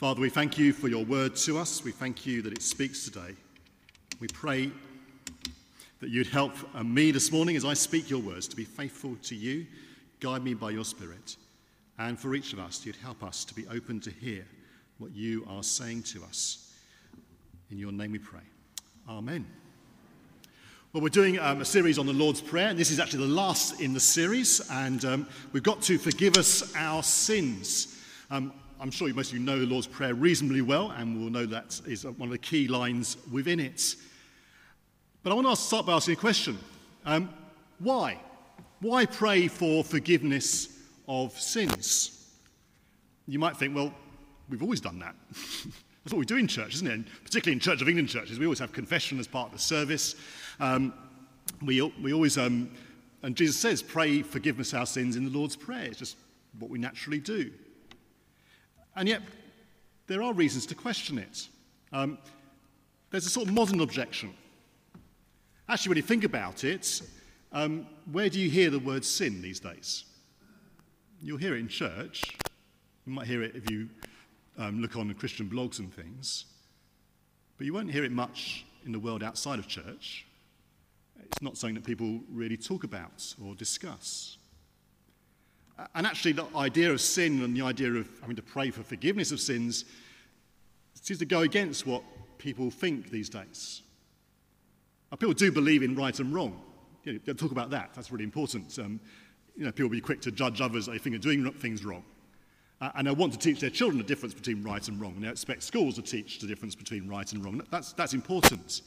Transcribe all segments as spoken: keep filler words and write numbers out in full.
Father, we thank you for your word to us. We thank you that it speaks today. We pray that you'd help me this morning as I speak your words to be faithful to you. Guide me by your Spirit. And for each of us, you'd help us to be open to hear what you are saying to us. In your name we pray. Amen. Well, we're doing um, a series on the Lord's Prayer, and this is actually the last in the series, and um, we've got to forgive us our sins. Um, I'm sure most of you know the Lord's Prayer reasonably well, and will know that is one of the key lines within it. But I want to start by asking a question. Um, why? Why pray for forgiveness of sins? You might think, well, we've always done that. That's what we do in church, isn't it? And particularly in Church of England churches, we always have confession as part of the service. Um, we, we always, um, and Jesus says, pray forgiveness our sins in the Lord's Prayer. It's just what we naturally do. And yet, there are reasons to question it. Um, there's a sort of modern objection. Actually, when you think about it, um, where do you hear the word sin these days? You'll hear it in church. You might hear it if you um, look on the Christian blogs and things. But you won't hear it much in the world outside of church. It's not something that people really talk about or discuss. And actually, the idea of sin and the idea of having to pray for forgiveness of sins seems to go against what people think these days. Now, people do believe in right and wrong. You know, they'll talk about that. That's really important. Um, you know, people will be quick to judge others they think are doing things wrong. Uh, and they want to teach their children the difference between right and wrong. And they expect schools to teach the difference between right and wrong. That's, that's important.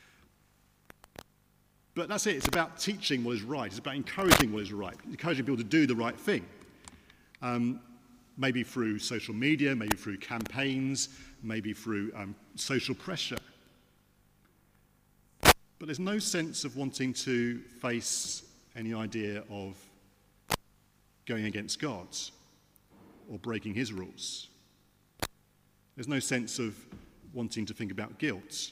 But that's it. It's about teaching what is right. It's about encouraging what is right, encouraging people to do the right thing. Um, maybe through social media, maybe through campaigns, maybe through um, social pressure. But there's no sense of wanting to face any idea of going against God or breaking his rules. There's no sense of wanting to think about guilt.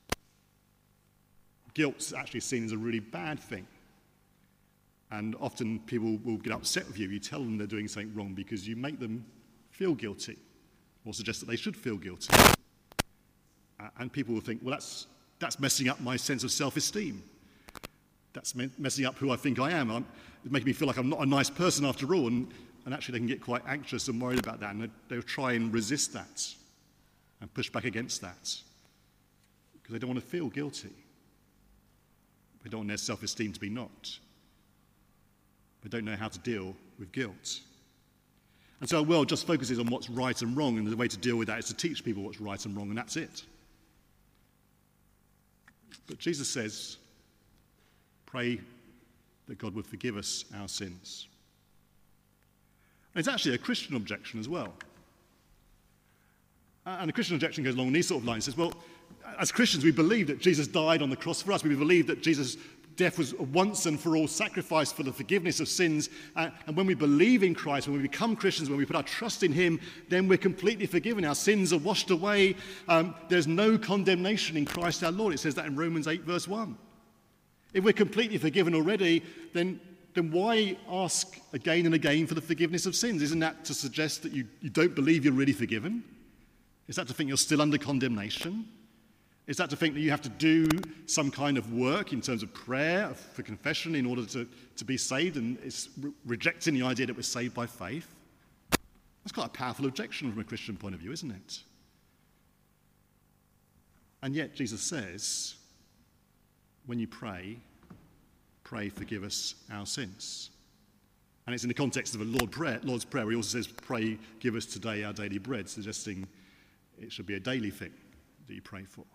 Guilt's actually seen as a really bad thing. And often people will get upset with you. You tell them they're doing something wrong because you make them feel guilty or suggest that they should feel guilty. Uh, and people will think, well, that's, that's messing up my sense of self-esteem. That's me- messing up who I think I am. I'm, it's making me feel like I'm not a nice person after all. And, and actually they can get quite anxious and worried about that. And they, they'll try and resist that and push back against that because they don't want to feel guilty. They don't want their self-esteem to be knocked. They don't know how to deal with guilt. And so our world just focuses on what's right and wrong, and the way to deal with that is to teach people what's right and wrong, and that's it. But Jesus says, pray that God would forgive us our sins. And it's actually a Christian objection as well. And the Christian objection goes along these sort of lines. It says, well, as Christians, we believe that Jesus died on the cross for us. We believe that Jesus' death was a once and for all sacrifice for the forgiveness of sins. Uh, and when we believe in Christ, when we become Christians, when we put our trust in him, then we're completely forgiven. Our sins are washed away. Um, there's no condemnation in Christ our Lord. It says that in Romans eight, verse one. If we're completely forgiven already, then, then why ask again and again for the forgiveness of sins? Isn't that to suggest that you, you don't believe you're really forgiven? Is that to think you're still under condemnation? Is that to think that you have to do some kind of work in terms of prayer for confession in order to, to be saved, and it's re- rejecting the idea that we're saved by faith? That's quite a powerful objection from a Christian point of view, isn't it? And yet Jesus says, when you pray, pray forgive us our sins. And it's in the context of a Lord prayer, Lord's Prayer where he also says, pray give us today our daily bread, suggesting it should be a daily thing that you pray for.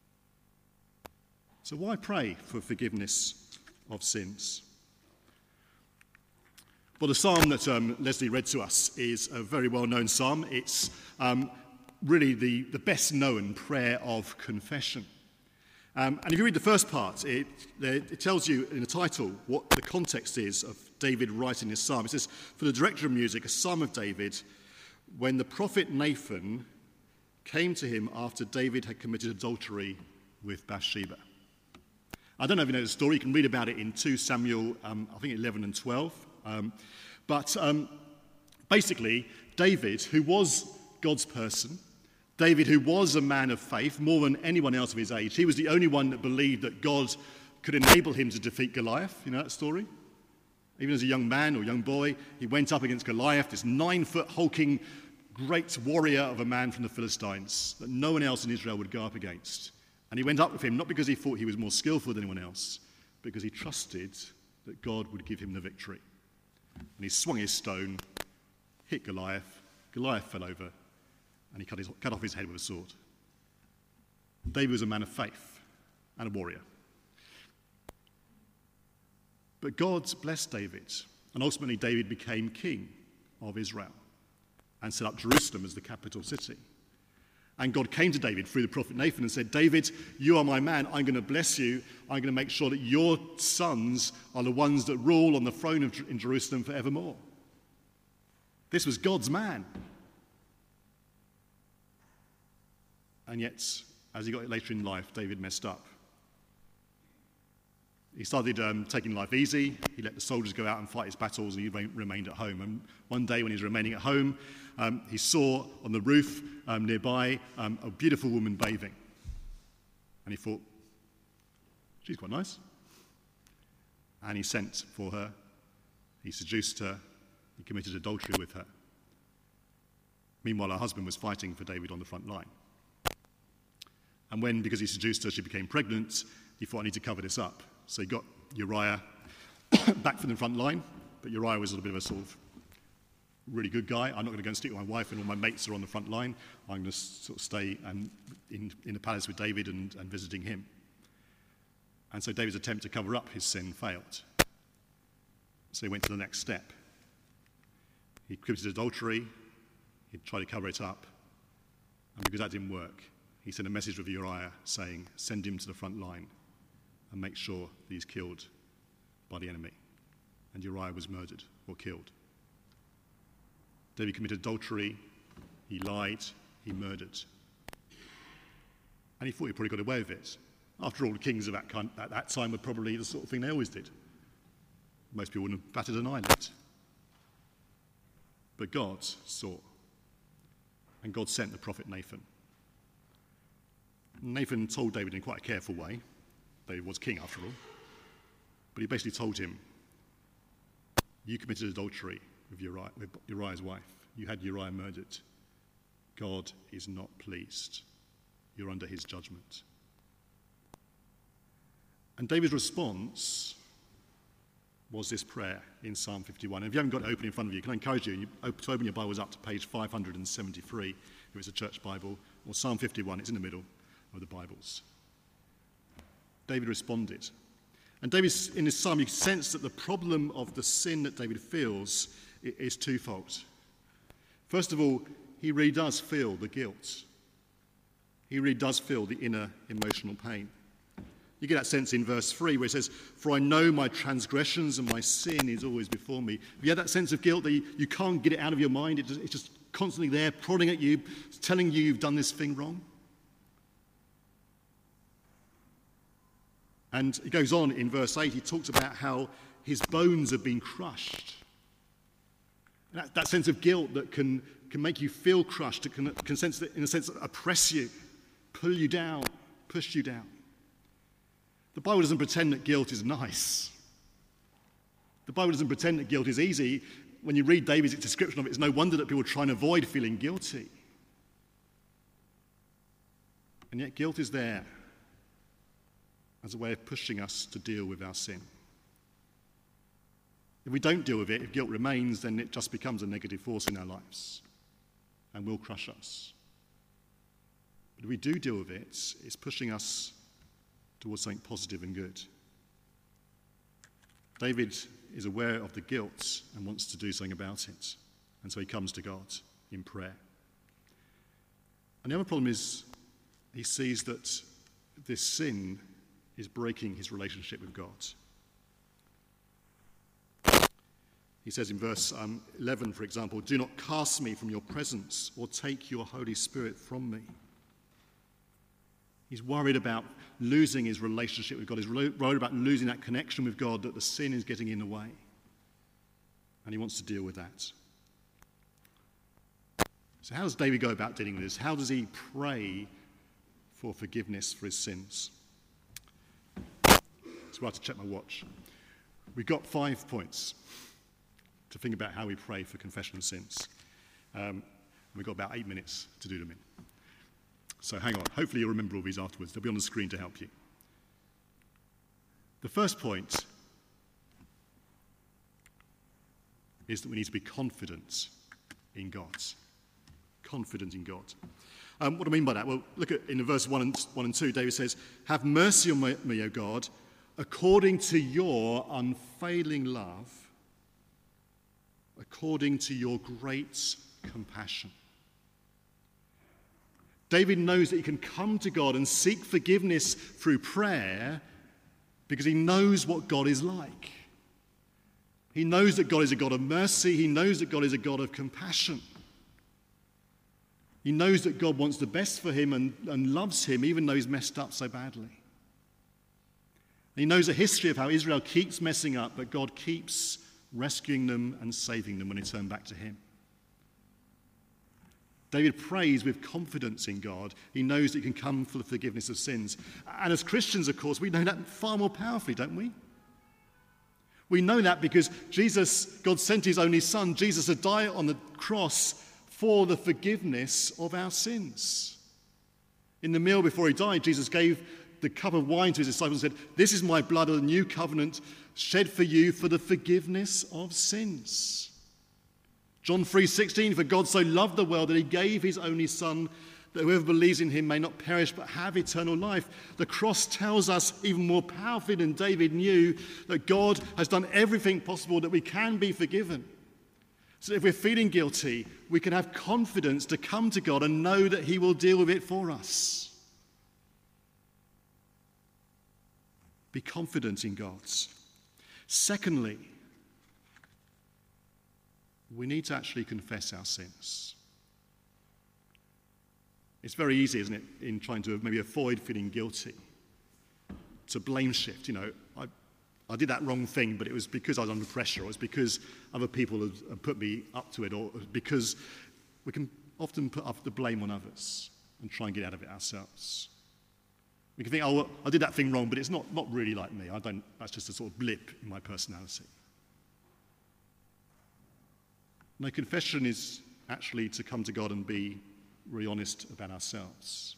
So why pray for forgiveness of sins? Well, the psalm that um, Leslie read to us is a very well-known psalm. It's um, really the, the best-known prayer of confession. Um, and if you read the first part, it, it tells you in the title what the context is of David writing this psalm. It says, for the director of music, a psalm of David, when the prophet Nathan came to him after David had committed adultery with Bathsheba. I don't know if you know the story. You can read about it in Second Samuel, um, I think eleven and twelve. Um, but um, basically, David, who was God's person, David, who was a man of faith, more than anyone else of his age, he was the only one that believed that God could enable him to defeat Goliath. You know that story? Even as a young man or young boy, he went up against Goliath, this nine-foot hulking great warrior of a man from the Philistines that no one else in Israel would go up against. And he went up with him not because he thought he was more skillful than anyone else, but because he trusted that God would give him the victory. And he swung his stone, hit Goliath. Goliath fell over, and he cut, his, cut off his head with a sword. David was a man of faith and a warrior. But God blessed David, and ultimately David became king of Israel and set up Jerusalem as the capital city. And God came to David through the prophet Nathan and said, David, you are my man. I'm going to bless you. I'm going to make sure that your sons are the ones that rule on the throne of, in Jerusalem forevermore. This was God's man. And yet, as he got later in life, David messed up. He started um, taking life easy. He let the soldiers go out and fight his battles, and he re- remained at home. And one day when he was remaining at home, um, he saw on the roof um, nearby um, a beautiful woman bathing. And he thought, she's quite nice. And he sent for her. He seduced her. He committed adultery with her. Meanwhile, her husband was fighting for David on the front line. And when, because he seduced her, she became pregnant, he thought, I need to cover this up. So he got Uriah back from the front line, but Uriah was a little bit of a sort of really good guy. I'm not going to go and stick with my wife and all my mates are on the front line. I'm going to sort of stay and in, in the palace with David and, and visiting him. And so David's attempt to cover up his sin failed. So he went to the next step. He committed adultery. He tried to cover it up. And because that didn't work, he sent a message with Uriah saying, send him to the front line and make sure that he's killed by the enemy. And Uriah was murdered or killed. David committed adultery, he lied, he murdered. And he thought he probably got away with it. After all, the kings of that kind, at that time were probably the sort of thing they always did. Most people wouldn't have batted an eyelid. But God saw. And God sent the prophet Nathan. Nathan told David in quite a careful way. David was king after all. But he basically told him, you committed adultery with, Uriah, with Uriah's wife. You had Uriah murdered. God is not pleased. You're under his judgment. And David's response was this prayer in Psalm fifty-one. And if you haven't got it open in front of you, can I encourage you to open your Bibles up to page five hundred seventy-three, if it's a church Bible, or Psalm fifty-one, it's in the middle of the Bibles. David responded. And David, in this psalm, you sense that the problem of the sin that David feels is twofold. First of all, he really does feel the guilt. He really does feel the inner emotional pain. You get that sense in verse three where it says, for I know my transgressions and my sin is always before me. Have you had that sense of guilt that you, you can't get it out of your mind? It just, it's just constantly there, prodding at you, telling you you've done this thing wrong? And it goes on in verse eight, he talks about how his bones have been crushed. That, that sense of guilt that can, can make you feel crushed, it can, can sense that, in a sense, oppress you, pull you down, push you down. The Bible doesn't pretend that guilt is nice. The Bible doesn't pretend that guilt is easy. When you read David's description of it, it's no wonder that people try and avoid feeling guilty. And yet guilt is there as a way of pushing us to deal with our sin. If we don't deal with it, if guilt remains, then it just becomes a negative force in our lives and will crush us. But if we do deal with it, it's pushing us towards something positive and good. David is aware of the guilt and wants to do something about it. And so he comes to God in prayer. And the other problem is he sees that this sin is breaking his relationship with God. He says in verse um, eleven, for example, do not cast me from your presence or take your Holy Spirit from me. He's worried about losing his relationship with God. He's worried about losing that connection with God, that the sin is getting in the way. And he wants to deal with that. So how does David go about dealing with this? How does he pray for forgiveness for his sins? So I have to check my watch. We've got five points to think about how we pray for confession of sins. Um, we've got about eight minutes to do them in. So hang on. Hopefully you'll remember all these afterwards. They'll be on the screen to help you. The first point is that we need to be confident in God. Confident in God. Um, what do I mean by that? Well, look at in verse one and, one and two, David says, "Have mercy on me, O God, according to your unfailing love, according to your great compassion." David knows that he can come to God and seek forgiveness through prayer because he knows what God is like. He knows that God is a God of mercy. He knows that God is a God of compassion. He knows that God wants the best for him and, and loves him even though he's messed up so badly. He knows a history of how Israel keeps messing up, but God keeps rescuing them and saving them when they turn back to him. David prays with confidence in God. He knows that he can come for the forgiveness of sins. And as Christians, of course, we know that far more powerfully, don't we? We know that because Jesus, God sent his only son, Jesus, to die on the cross for the forgiveness of our sins. In the meal before he died, Jesus gave the cup of wine to his disciples and said, "This is my blood of the new covenant shed for you for the forgiveness of sins." John three sixteen, "For God so loved the world that he gave his only son, that whoever believes in him may not perish but have eternal life." The cross tells us even more powerfully than David knew that God has done everything possible that we can be forgiven. So if we're feeling guilty, we can have confidence to come to God and know that he will deal with it for us. Be confident in God. Secondly, we need to actually confess our sins. It's very easy, isn't it, in trying to maybe avoid feeling guilty, to blame shift. You know, I, I did that wrong thing, but it was because I was under pressure, or it's because other people have, have put me up to it, or because we can often put up the blame on others and try and get out of it ourselves. We can think, oh, well, I did that thing wrong, but it's not, not really like me. I don't, that's just a sort of blip in my personality. No, confession is actually to come to God and be really honest about ourselves.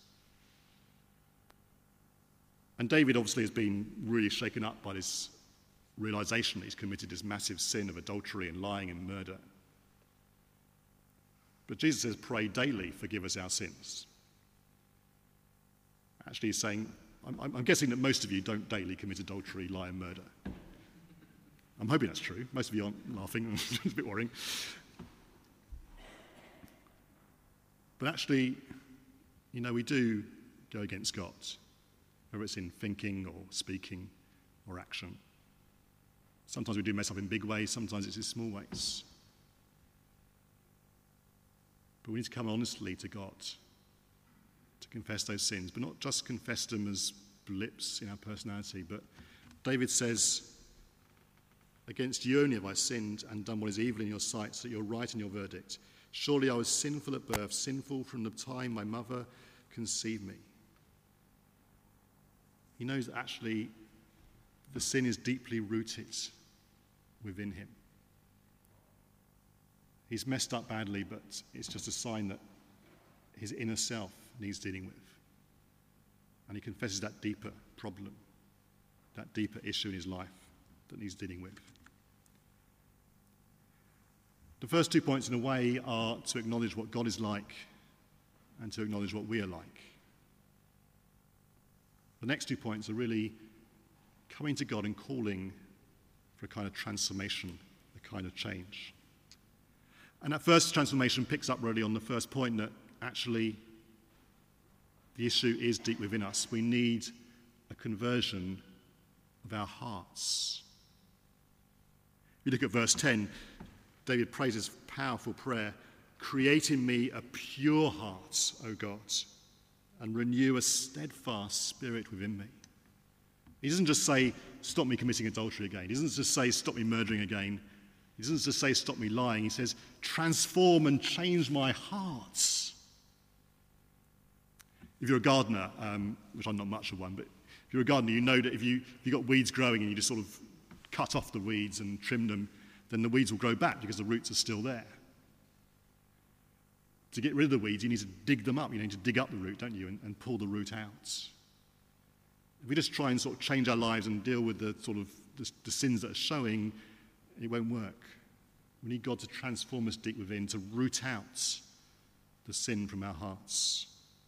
And David obviously has been really shaken up by this realization that he's committed this massive sin of adultery and lying and murder. But Jesus says, pray daily, forgive us our sins. Actually, he's saying, I'm, I'm guessing that most of you don't daily commit adultery, lie, and murder. I'm hoping that's true. Most of you aren't laughing. It's a bit worrying. But actually, you know, we do go against God, whether it's in thinking or speaking or action. Sometimes we do mess up in big ways, sometimes it's in small ways. But we need to come honestly to God to confess those sins, but not just confess them as blips in our personality. But David says, against you only have I sinned and done what is evil in your sight, so that you're right in your verdict. Surely I was sinful at birth, sinful from the time my mother conceived me. He knows that actually the sin is deeply rooted within him. He's messed up badly, but it's just a sign that his inner self needs dealing with. And he confesses that deeper problem, that deeper issue in his life that needs dealing with. The first two points, in a way, are to acknowledge what God is like and to acknowledge what we are like. The next two points are really coming to God and calling for a kind of transformation, a kind of change. And that first transformation picks up really on the first point, that actually the issue is deep within us. We need a conversion of our hearts. You look at verse ten, David prays this powerful prayer, create in me a pure heart, O God, and renew a steadfast spirit within me. He doesn't just say, stop me committing adultery again. He doesn't just say, stop me murdering again. He doesn't just say, stop me lying. He says, transform and change my heart. If you're a gardener, um, which I'm not much of one, but if you're a gardener, you know that if, you, if you've got weeds growing and you just sort of cut off the weeds and trim them, then the weeds will grow back because the roots are still there. To get rid of the weeds, you need to dig them up. You need to dig up the root, don't you, and, and pull the root out. If we just try and sort of change our lives and deal with the sort of the, the sins that are showing, it won't work. We need God to transform us deep within, to root out the sin from our hearts.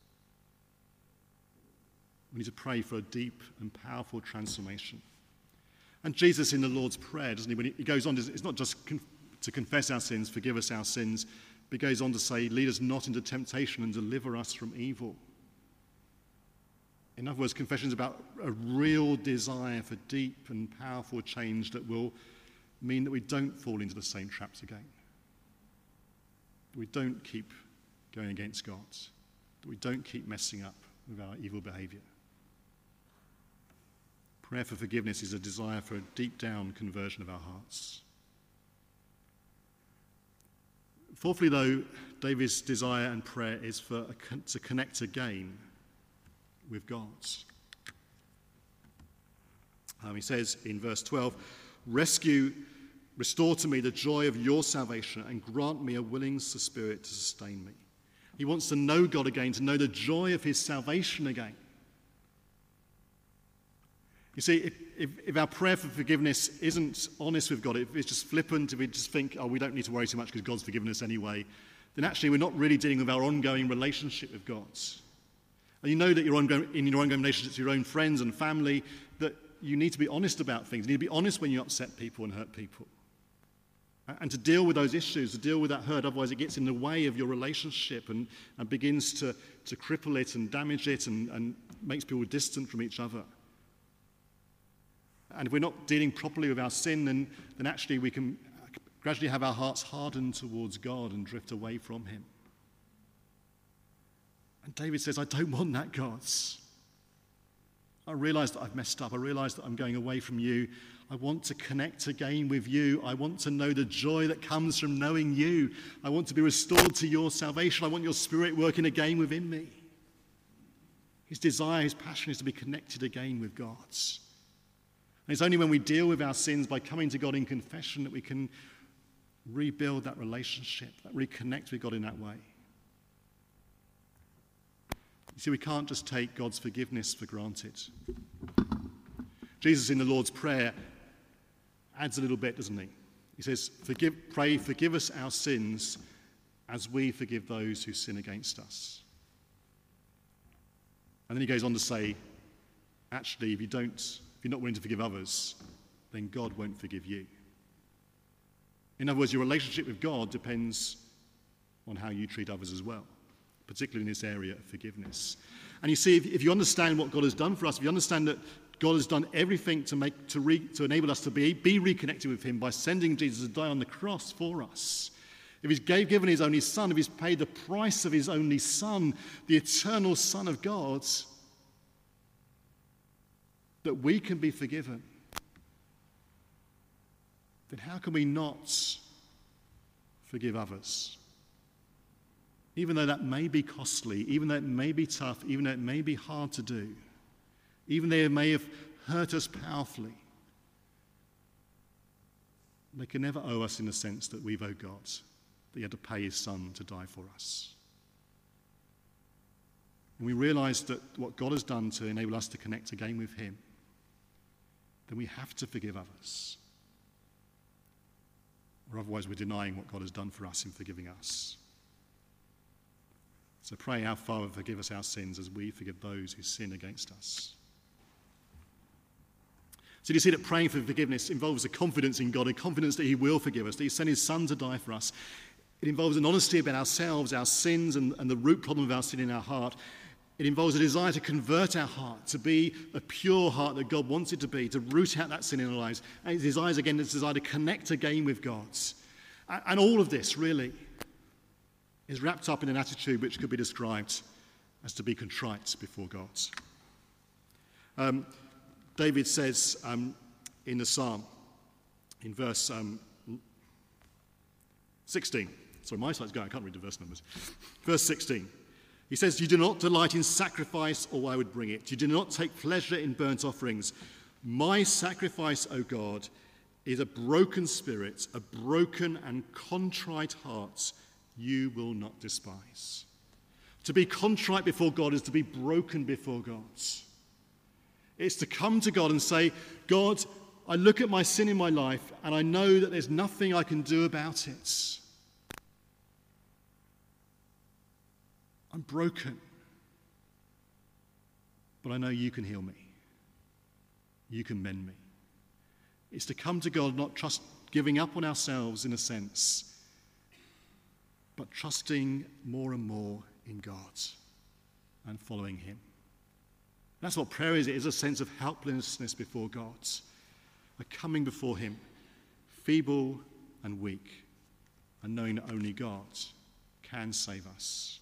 We need to pray for a deep and powerful transformation. And Jesus in the Lord's Prayer, doesn't he, when he goes on, it's not just con- to confess our sins, forgive us our sins, but he goes on to say, lead us not into temptation and deliver us from evil. In other words, confession is about a real desire for deep and powerful change that will mean that we don't fall into the same traps again. That we don't keep going against God. That we don't keep messing up with our evil behavior. Prayer for forgiveness is a desire for a deep down conversion of our hearts. Fourthly, though, David's desire and prayer is for a, to connect again with God. Um, he says in verse twelve, rescue, restore to me the joy of your salvation and grant me a willing spirit to sustain me. He wants to know God again, to know the joy of his salvation again. You see, if, if, if our prayer for forgiveness isn't honest with God, if it's just flippant, if we just think, oh, we don't need to worry too much because God's forgiven us anyway, then actually we're not really dealing with our ongoing relationship with God. And you know that you're ongoing, in your ongoing relationships with your own friends and family, that you need to be honest about things. You need to be honest when you upset people and hurt people. And to deal with those issues, to deal with that hurt, otherwise it gets in the way of your relationship and, and begins to, to cripple it and damage it and, and makes people distant from each other. And if we're not dealing properly with our sin, then, then actually we can gradually have our hearts hardened towards God and drift away from him. And David says, I don't want that, God. I realize that I've messed up. I realize that I'm going away from you. I want to connect again with you. I want to know the joy that comes from knowing you. I want to be restored to your salvation. I want your spirit working again within me. His desire, his passion is to be connected again with God. And it's only when we deal with our sins by coming to God in confession that we can rebuild that relationship, that reconnect with God in that way. You see, we can't just take God's forgiveness for granted. Jesus in the Lord's Prayer adds a little bit, doesn't he? He says, "Forgive, pray, forgive us our sins as we forgive those who sin against us." And then he goes on to say, actually, if you don't, if you're not willing to forgive others, then God won't forgive you. In other words, your relationship with God depends on how you treat others as well, particularly in this area of forgiveness. And you see, if, if you understand what God has done for us, if you understand that God has done everything to make to, re, to enable us to be, be reconnected with him by sending Jesus to die on the cross for us, if he's gave, given his only son, if he's paid the price of his only son, the eternal Son of God, that we can be forgiven, then how can we not forgive others? Even though that may be costly, even though it may be tough, even though it may be hard to do, even though it may have hurt us powerfully, they can never owe us in the sense that we've owed God, that he had to pay his son to die for us. And we realize that what God has done to enable us to connect again with him, then we have to forgive others. Or otherwise we're denying what God has done for us in forgiving us. So pray, our Father, forgive us our sins as we forgive those who sin against us. So you see that praying for forgiveness involves a confidence in God, a confidence that he will forgive us, that he sent his son to die for us. It involves an honesty about ourselves, our sins, and, and the root problem of our sin in our heart. It involves a desire to convert our heart, to be a pure heart that God wants it to be, to root out that sin in our lives. And it desires, again, this desire to connect again with God. And, and all of this, really, is wrapped up in an attitude which could be described as to be contrite before God. Um, David says um, in the psalm, in verse um, sixteen. Sorry, my slide's going. I can't read the verse numbers. Verse sixteen. He says, you do not delight in sacrifice, or I would bring it. You do not take pleasure in burnt offerings. My sacrifice, O God, is a broken spirit, a broken and contrite heart you will not despise. To be contrite before God is to be broken before God. It's to come to God and say, God, I look at my sin in my life and I know that there's nothing I can do about it. I'm broken. But I know you can heal me. You can mend me. It's to come to God, not just giving up on ourselves in a sense, but trusting more and more in God and following him. That's what prayer is. It is a sense of helplessness before God, a coming before him, feeble and weak, and knowing that only God can save us.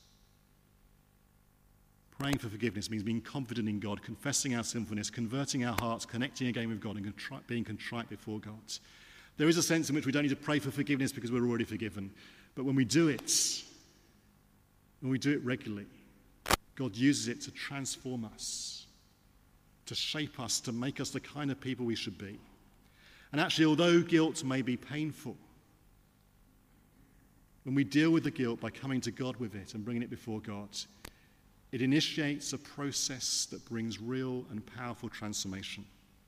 Praying for forgiveness means being confident in God, confessing our sinfulness, converting our hearts, connecting again with God, and contri- being contrite before God. There is a sense in which we don't need to pray for forgiveness because we're already forgiven. But when we do it, when we do it regularly, God uses it to transform us, to shape us, to make us the kind of people we should be. And actually, although guilt may be painful, when we deal with the guilt by coming to God with it and bringing it before God, it initiates a process that brings real and powerful transformation.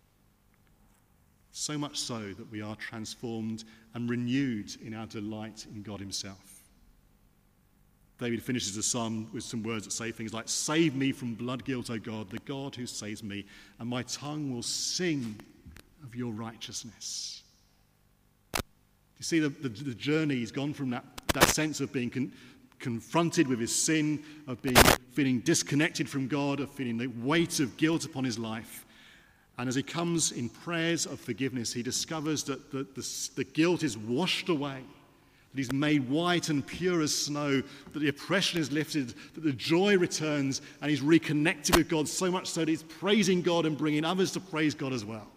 So much so that we are transformed and renewed in our delight in God himself. David finishes the psalm with some words that say things like, save me from blood guilt, O God, the God who saves me, and my tongue will sing of your righteousness. You see, the, the, the journey has gone from that, that sense of being con- confronted with his sin, of being feeling disconnected from God, of feeling the weight of guilt upon his life. And as he comes in prayers of forgiveness, he discovers that the, the, the guilt is washed away, that he's made white and pure as snow, that the oppression is lifted, that the joy returns, and he's reconnected with God so much so that he's praising God and bringing others to praise God as well.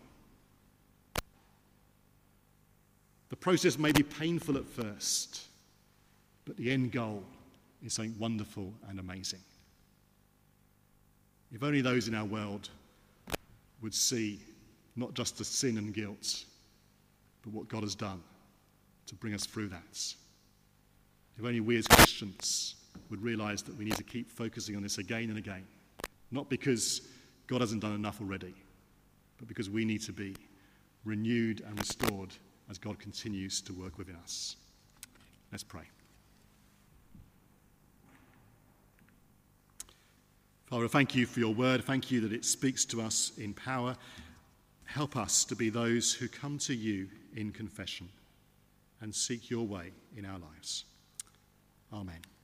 The process may be painful at first, but the end goal is something wonderful and amazing. If only those in our world would see not just the sin and guilt, but what God has done to bring us through that. If only we as Christians would realize that we need to keep focusing on this again and again, not because God hasn't done enough already, but because we need to be renewed and restored as God continues to work within us. Let's pray. Father, thank you for your word. Thank you that it speaks to us in power. Help us to be those who come to you in confession and seek your way in our lives. Amen.